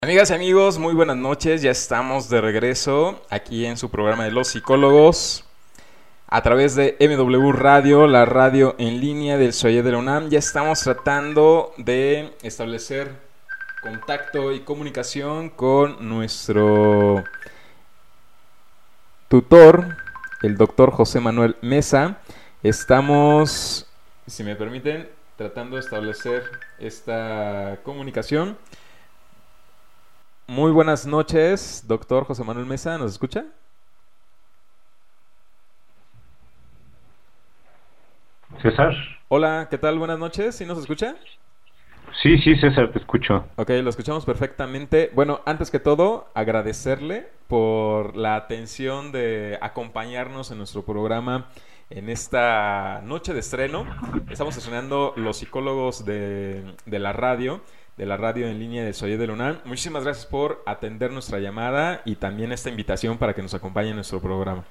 Amigas y amigos, muy buenas noches. Ya estamos de regreso aquí en su programa de Los Psicólogos a través de MW Radio, la radio en línea del SOIED de la UNAM. Ya estamos tratando de establecer contacto y comunicación con nuestro tutor, el doctor José Manuel Mesa. Estamos, si me permiten, tratando de establecer esta comunicación. Muy buenas noches, doctor José Manuel Mesa, ¿nos escucha? César. Hola, ¿qué tal? Buenas noches, ¿sí nos escucha? Sí, sí, César, te escucho. Ok, lo escuchamos perfectamente. Bueno, antes que todo, agradecerle por la atención de acompañarnos en nuestro programa en esta noche de estreno. Estamos estrenando Los Psicólogos de la radio en línea de Soy de la UNAM. Muchísimas gracias por atender nuestra llamada y también esta invitación para que nos acompañe en nuestro programa.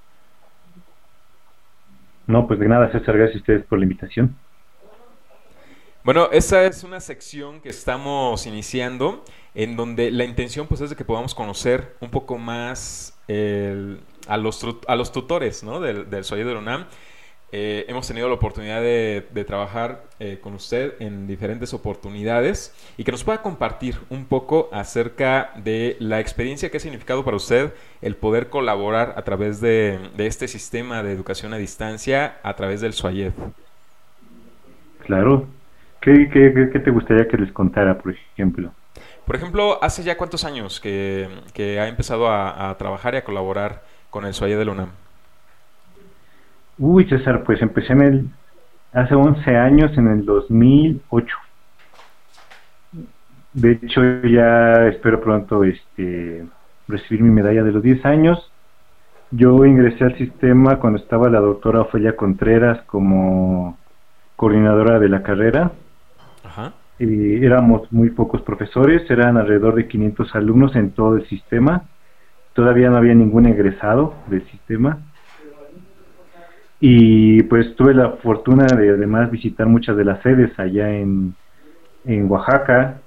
No, pues de nada, César, gracias a ustedes por la invitación. Bueno, esa es una sección que estamos iniciando en donde la intención pues es de que podamos conocer un poco más a los tutores, ¿no? del SOIE de la UNAM. Hemos tenido la oportunidad de trabajar con usted en diferentes oportunidades y que nos pueda compartir un poco acerca de la experiencia que ha significado para usted el poder colaborar a través de este sistema de educación a distancia a través del SOIED. Claro. ¿Qué te gustaría que les contara, por ejemplo? Por ejemplo, ¿hace ya cuántos años que ha empezado a trabajar y a colaborar con el SOIE de la UNAM? Uy, César, pues empecé hace 11 años, en el 2008. De hecho, ya espero pronto recibir mi medalla de los 10 años. Yo ingresé al sistema cuando estaba la doctora Ofelia Contreras como coordinadora de la carrera. Ajá. Éramos muy pocos profesores, eran alrededor de 500 alumnos en todo el sistema. Todavía no había ningún egresado del sistema. Y pues tuve la fortuna de además visitar muchas de las sedes allá en Oaxaca,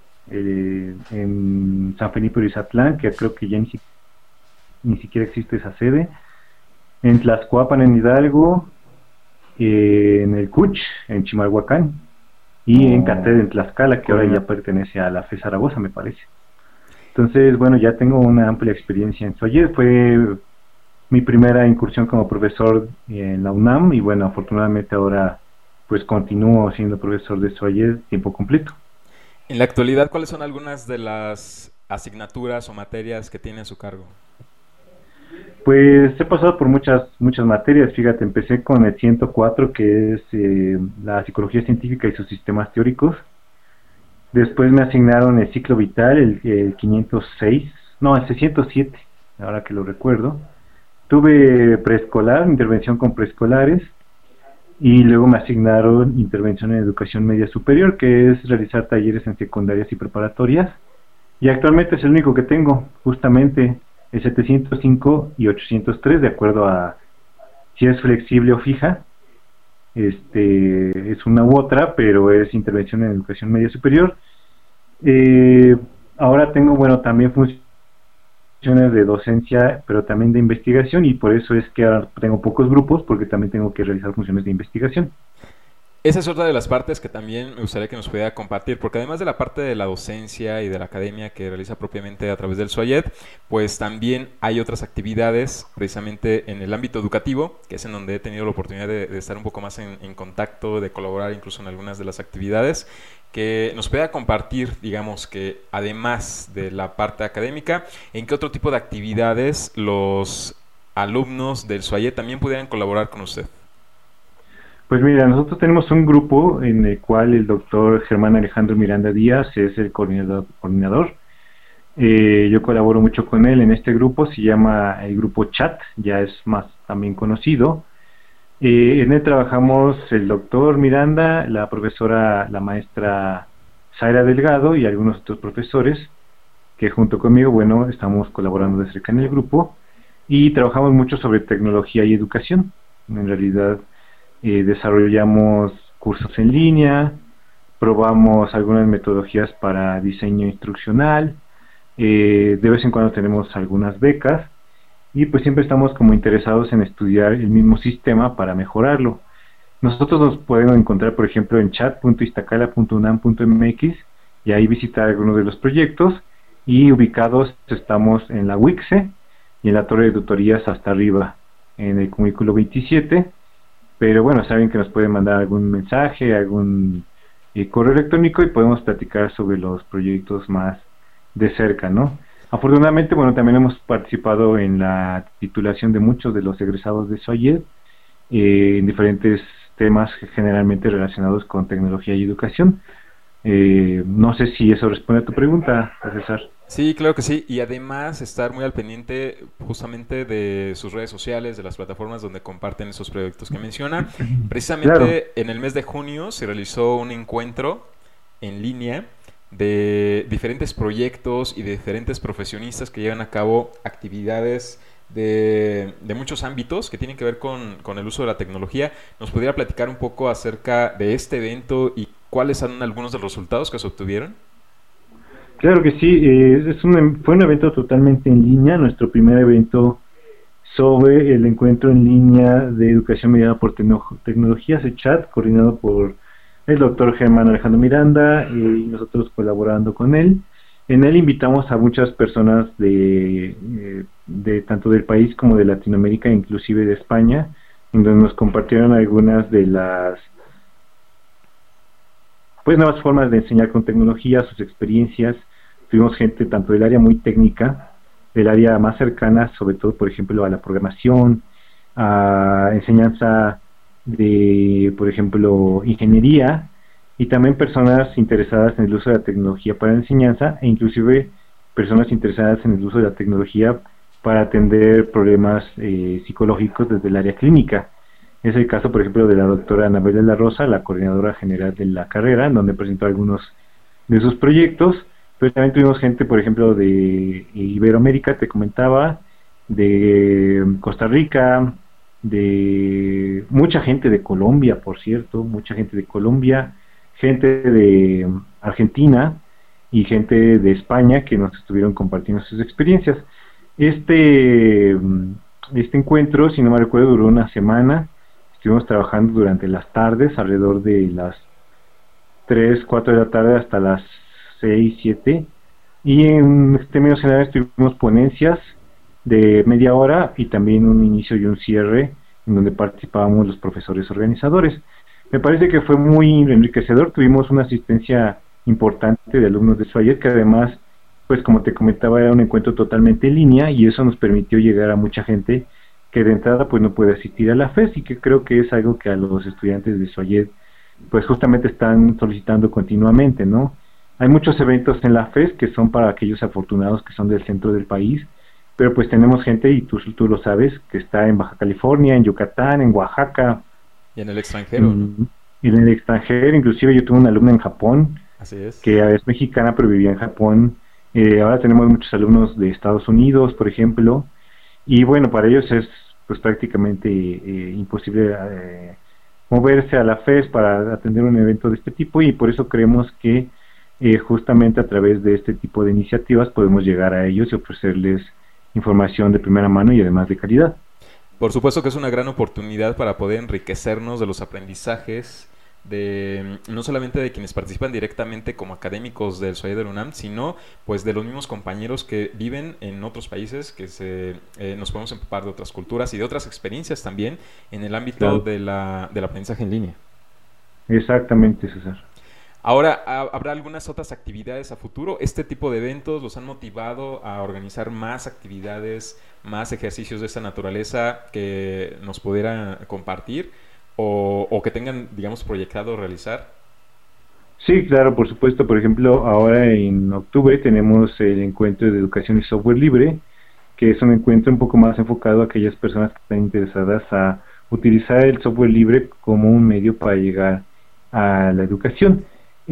en San Felipe de Izatlán, que creo que ya ni siquiera existe esa sede, en Tlaxcuapan, en Hidalgo, en el Cuch, en Chimalhuacán, y en Catedra, en Tlaxcala, que ahora ya pertenece a la FE Zaragoza, me parece. Entonces, bueno, ya tengo una amplia experiencia en Soyez. Fue mi primera incursión como profesor en la UNAM y bueno, afortunadamente ahora pues continúo siendo profesor de Soyez tiempo completo. En la actualidad, ¿cuáles son algunas de las asignaturas o materias que tiene a su cargo? Pues he pasado por muchas materias. Fíjate, empecé con el 104, que es la psicología científica y sus sistemas teóricos. Después me asignaron el ciclo vital, el 506, no, el 607, ahora que lo recuerdo. Tuve preescolar, intervención con preescolares, y luego me asignaron intervención en educación media superior, que es realizar talleres en secundarias y preparatorias. Y actualmente es el único que tengo, justamente el 705 y 803, de acuerdo a si es flexible o fija. Es una u otra, pero es intervención en educación media superior. Eh, Ahora tengo, bueno, también funciones de docencia, pero también de investigación, y por eso es que ahora tengo pocos grupos, porque también tengo que realizar funciones de investigación. Esa es otra de las partes que también me gustaría que nos pudiera compartir, porque además de la parte de la docencia y de la academia que realiza propiamente a través del SOIED, pues también hay otras actividades precisamente en el ámbito educativo, que es en donde he tenido la oportunidad de estar un poco más en contacto, de colaborar incluso en algunas de las actividades, que nos pueda compartir, digamos que además de la parte académica, en qué otro tipo de actividades los alumnos del SOIED también pudieran colaborar con usted. Pues mira, nosotros tenemos un grupo en el cual el doctor Germán Alejandro Miranda Díaz es el coordinador. Yo colaboro mucho con él en este grupo, se llama el grupo Chat, ya es más también conocido. En él trabajamos el doctor Miranda, la profesora, la maestra Zaira Delgado y algunos otros profesores que junto conmigo, bueno, estamos colaborando de cerca en el grupo y trabajamos mucho sobre tecnología y educación. En realidad desarrollamos cursos en línea, probamos algunas metodologías para diseño instruccional, De vez en cuando tenemos algunas becas y pues siempre estamos como interesados en estudiar el mismo sistema para mejorarlo. Nosotros nos podemos encontrar, por ejemplo, en chat.iztacala.unam.mx y ahí visitar algunos de los proyectos, y ubicados estamos en la WICSE y en la torre de tutorías hasta arriba, en el cubículo 27. Pero bueno, saben que nos pueden mandar algún mensaje, algún correo electrónico, y podemos platicar sobre los proyectos más de cerca, ¿no? Afortunadamente, bueno, también hemos participado en la titulación de muchos de los egresados de SOAYED, en diferentes temas generalmente relacionados con tecnología y educación. No sé si eso responde a tu pregunta, César. Sí, claro que sí. Y además estar muy al pendiente justamente de sus redes sociales, de las plataformas donde comparten esos proyectos que menciona. Claro, Precisamente en el mes de junio se realizó un encuentro en línea de diferentes proyectos y de diferentes profesionistas que llevan a cabo actividades de muchos ámbitos que tienen que ver con el uso de la tecnología. ¿Nos pudiera platicar un poco acerca de este evento y cuáles son algunos de los resultados que se obtuvieron? claro que sí. Fue un evento totalmente en línea, nuestro primer evento sobre el encuentro en línea de educación mediada por tecnologías de chat, coordinado por el doctor Germán Alejandro Miranda, y nosotros colaborando con él. En él invitamos a muchas personas de tanto del país como de Latinoamérica, inclusive de España, en donde nos compartieron algunas de las pues nuevas formas de enseñar con tecnología, sus experiencias. Tuvimos gente tanto del área muy técnica, del área más cercana, sobre todo, por ejemplo, a la programación, a enseñanza de, por ejemplo, ingeniería, y también personas interesadas en el uso de la tecnología para la enseñanza, e inclusive personas interesadas en el uso de la tecnología para atender problemas psicológicos desde el área clínica. Es el caso, por ejemplo, de la doctora Anabel de la Rosa, la coordinadora general de la carrera, en donde presentó algunos de sus proyectos. Pero también tuvimos gente, por ejemplo, de Iberoamérica, te comentaba, de Costa Rica, de mucha gente de Colombia, por cierto, mucha gente de Colombia, gente de Argentina y gente de España que nos estuvieron compartiendo sus experiencias. Este, este encuentro, si no me recuerdo, duró una semana. Estuvimos trabajando durante las tardes, alrededor de las 3 4 de la tarde hasta las 6 7, y en términos generales tuvimos ponencias de media hora y también un inicio y un cierre en donde participábamos los profesores organizadores. Me parece que fue muy enriquecedor. Tuvimos una asistencia importante de alumnos de SOAYED, que además, pues como te comentaba, era un encuentro totalmente en línea, y eso nos permitió llegar a mucha gente que de entrada pues no puede asistir a la FES, y que creo que es algo que a los estudiantes de SOAYED pues justamente están solicitando continuamente, ¿no? Hay muchos eventos en la FES que son para aquellos afortunados que son del centro del país, pero pues tenemos gente, y tú lo sabes, que está en Baja California, en Yucatán, en Oaxaca, Y en el extranjero, ¿no? en, en el extranjero. Inclusive yo tuve una alumna en Japón, Así es. que es mexicana pero vivía en Japón. Ahora tenemos muchos alumnos de Estados Unidos, por ejemplo, y bueno, para ellos es pues prácticamente imposible moverse a la FES para atender un evento de este tipo, y por eso creemos que justamente a través de este tipo de iniciativas podemos llegar a ellos y ofrecerles información de primera mano y además de calidad. Por supuesto que es una gran oportunidad para poder enriquecernos de los aprendizajes de no solamente de quienes participan directamente como académicos del SOAYED del UNAM, sino pues de los mismos compañeros que viven en otros países, que nos podemos empapar de otras culturas y de otras experiencias también en el ámbito Claro, del aprendizaje en línea. exactamente, César. Ahora, ¿habrá algunas otras actividades a futuro? ¿Este tipo de eventos los han motivado a organizar más actividades, más ejercicios de esta naturaleza que nos pudieran compartir o que tengan, digamos, proyectado realizar? Sí, claro, por supuesto. Por ejemplo, ahora en octubre tenemos el encuentro de educación y software libre, que es un encuentro un poco más enfocado a aquellas personas que están interesadas a utilizar el software libre como un medio para llegar a la educación.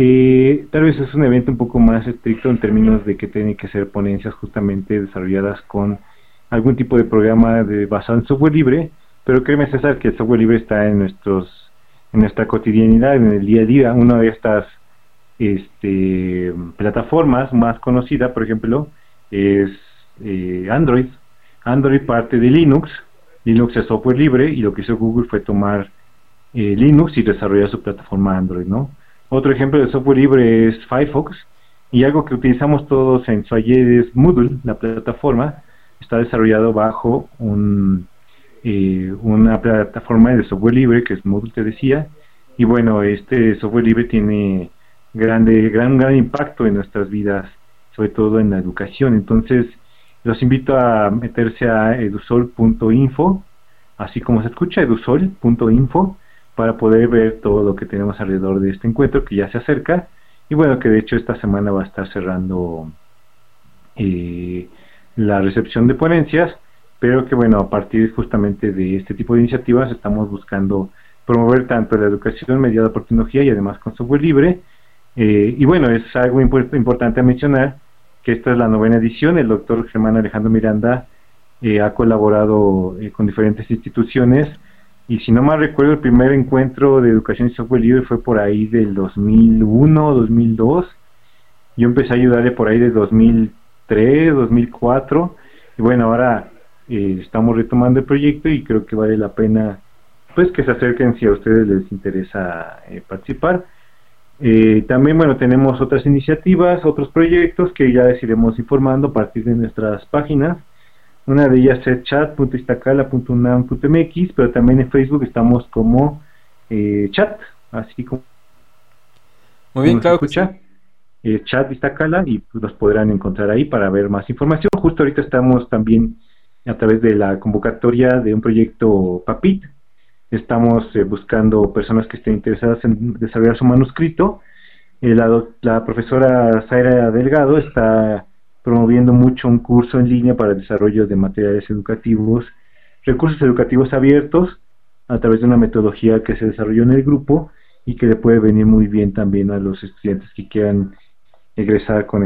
Tal vez es un evento un poco más estricto en términos de que tienen que ser ponencias justamente desarrolladas con algún tipo de programa basado en software libre, pero créeme, César, que el software libre está en nuestra cotidianidad, en el día a día. Una de estas plataformas más conocida, por ejemplo, es Android. Android parte de Linux. Linux es software libre y lo que hizo Google fue tomar Linux y desarrollar su plataforma Android, ¿no? Otro ejemplo de software libre es Firefox, y algo que utilizamos todos en Swagger es Moodle, la plataforma. Está desarrollado bajo una plataforma de software libre que es Moodle, te decía. Y bueno, este software libre tiene gran impacto en nuestras vidas, sobre todo en la educación. Entonces, los invito a meterse a edusol.info, así como se escucha, edusol.info, para poder ver todo lo que tenemos alrededor de este encuentro que ya se acerca. Y bueno, que de hecho esta semana va a estar cerrando la recepción de ponencias, pero que bueno, a partir justamente de este tipo de iniciativas estamos buscando promover tanto la educación mediada por tecnología y además con software libre. Y bueno, es algo importante a mencionar que esta es la 9ª edición. El doctor Germán Alejandro Miranda ha colaborado con diferentes instituciones, y si no mal recuerdo, el primer encuentro de educación y software libre fue por ahí del 2001, 2002. Yo empecé a ayudarle por ahí de 2003, 2004, y bueno, ahora estamos retomando el proyecto y creo que vale la pena pues que se acerquen si a ustedes les interesa participar. También, bueno, tenemos otras iniciativas, otros proyectos que ya les iremos informando a partir de nuestras páginas. Una de ellas es chat.iztacala.unam.mx, pero también en Facebook estamos como chat, así como Muy bien, se claro que sí. escucha, chat Iztacala, y pues los podrán encontrar ahí para ver más información. Justo ahorita estamos también a través de la convocatoria de un proyecto PAPIT. Estamos buscando personas que estén interesadas en desarrollar su manuscrito. La profesora Zaira Delgado está promoviendo mucho un curso en línea para el desarrollo de materiales educativos, recursos educativos abiertos, a través de una metodología que se desarrolló en el grupo y que le puede venir muy bien también a los estudiantes que quieran egresar con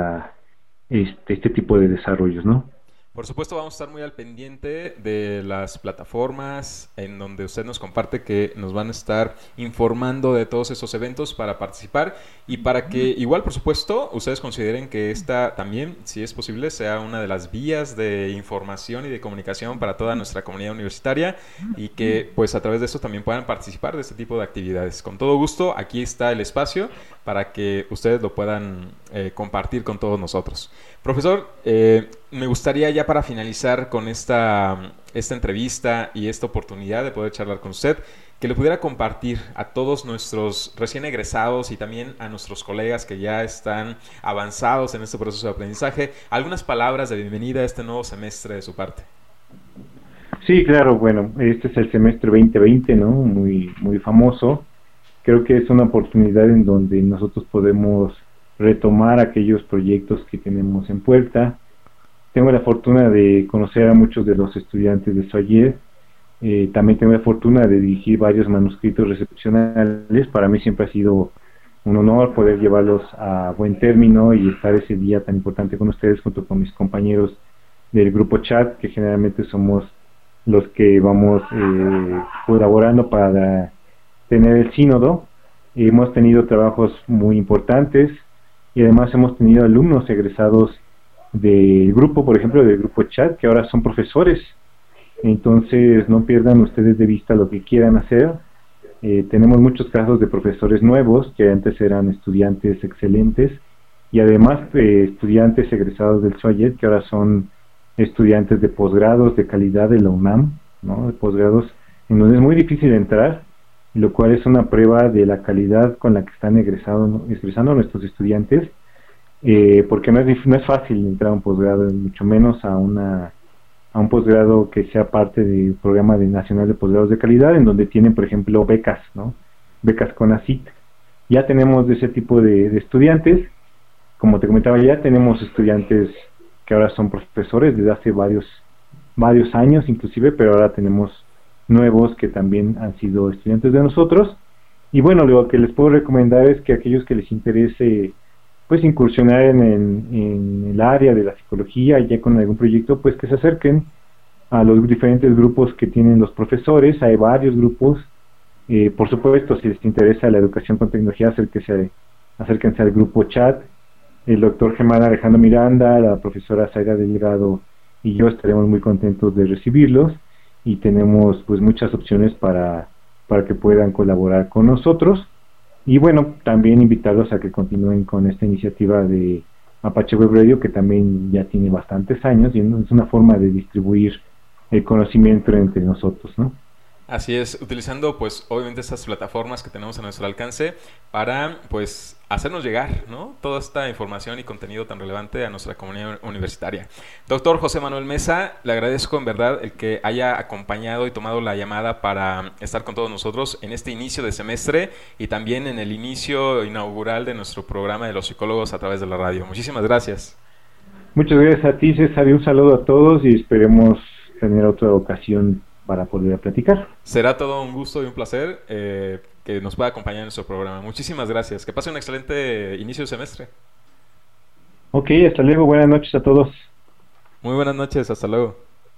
este tipo de desarrollos, ¿no? Por supuesto, vamos a estar muy al pendiente de las plataformas en donde usted nos comparte que nos van a estar informando de todos esos eventos para participar y para que igual, por supuesto, ustedes consideren que esta también, si es posible, sea una de las vías de información y de comunicación para toda nuestra comunidad universitaria y que pues a través de eso también puedan participar de este tipo de actividades. Con todo gusto, aquí está el espacio para que ustedes lo puedan compartir con todos nosotros. Profesor, me gustaría ya para finalizar con esta entrevista y esta oportunidad de poder charlar con usted, que le pudiera compartir a todos nuestros recién egresados y también a nuestros colegas que ya están avanzados en este proceso de aprendizaje, algunas palabras de bienvenida a este nuevo semestre de su parte. Sí, claro, bueno, este es el semestre 2020, ¿no? Muy famoso. Creo que es una oportunidad en donde nosotros podemos retomar aquellos proyectos que tenemos en puerta. Tengo la fortuna de conocer a muchos de los estudiantes de Swagger. También tengo la fortuna de dirigir varios manuscritos recepcionales. Para mí siempre ha sido un honor poder llevarlos a buen término y estar ese día tan importante con ustedes junto con mis compañeros del grupo chat, que generalmente somos los que vamos colaborando para tener el sínodo. Hemos tenido trabajos muy importantes y además hemos tenido alumnos egresados del grupo, por ejemplo, del grupo chat, que ahora son profesores. Entonces no pierdan ustedes de vista lo que quieran hacer. Tenemos muchos casos de profesores nuevos que antes eran estudiantes excelentes y además estudiantes egresados del SWAYET que ahora son estudiantes de posgrados de calidad de la UNAM, ¿no? De posgrados en donde es muy difícil entrar, lo cual es una prueba de la calidad con la que están egresando nuestros estudiantes, porque no es fácil entrar a un posgrado, mucho menos a un posgrado que sea parte del programa nacional de posgrados de calidad, en donde tienen, por ejemplo, becas, ¿no? Becas CONACYT. Ya tenemos de ese tipo de estudiantes. Como te comentaba, ya tenemos estudiantes que ahora son profesores desde hace varios años inclusive, pero ahora tenemos nuevos que también han sido estudiantes de nosotros. Y bueno, lo que les puedo recomendar es que aquellos que les interese pues incursionar en el área de la psicología, ya con algún proyecto, pues que se acerquen a los diferentes grupos que tienen los profesores. Hay varios grupos. Por supuesto, si les interesa la educación con tecnología, acérquense al grupo chat. el doctor Germán Alejandro Miranda, la profesora Zaira Delgado y yo estaremos muy contentos de recibirlos y tenemos pues muchas opciones para que puedan colaborar con nosotros. Y bueno, también invitarlos a que continúen con esta iniciativa de Apache Web Radio, que también ya tiene bastantes años y es una forma de distribuir el conocimiento entre nosotros, ¿no? Así es, utilizando pues obviamente estas plataformas que tenemos a nuestro alcance para pues hacernos llegar, ¿no?, toda esta información y contenido tan relevante a nuestra comunidad universitaria. Doctor José Manuel Mesa, le agradezco en verdad el que haya acompañado y tomado la llamada para estar con todos nosotros en este inicio de semestre y también en el inicio inaugural de nuestro programa de los psicólogos a través de la radio. Muchísimas gracias. Muchas gracias a ti, César, y un saludo a todos y esperemos tener otra ocasión para poder platicar. Será todo un gusto y un placer que nos pueda acompañar en nuestro programa. Muchísimas gracias. Que pase un excelente inicio de semestre. Ok, hasta luego. Buenas noches a todos. Muy buenas noches. Hasta luego.